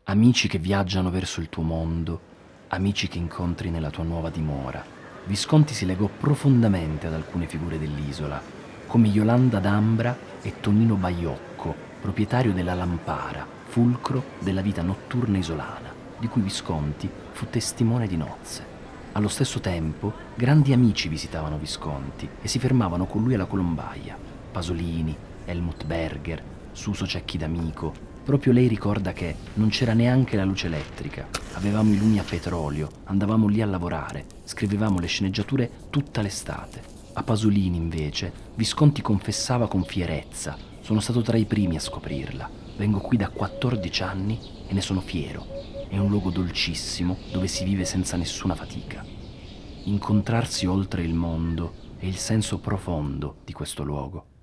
Amici che viaggiano verso il tuo mondo, amici che incontri nella tua nuova dimora. Visconti si legò profondamente ad alcune figure dell'isola, come Yolanda d'Ambra e Tonino Baiocco, proprietario della Lampara, fulcro della vita notturna isolana, di cui Visconti fu testimone di nozze. Allo stesso tempo, grandi amici visitavano Visconti e si fermavano con lui alla Colombaia. Pasolini, Helmut Berger, Suso Cecchi d'Amico. Proprio lei ricorda che non c'era neanche la luce elettrica, avevamo i lumi a petrolio, andavamo lì a lavorare, scrivevamo le sceneggiature tutta l'estate. A Pasolini, invece, Visconti confessava con fierezza: sono stato tra i primi a scoprirla. Vengo qui da 14 anni e ne sono fiero. È un luogo dolcissimo dove si vive senza nessuna fatica. Incontrarsi oltre il mondo è il senso profondo di questo luogo.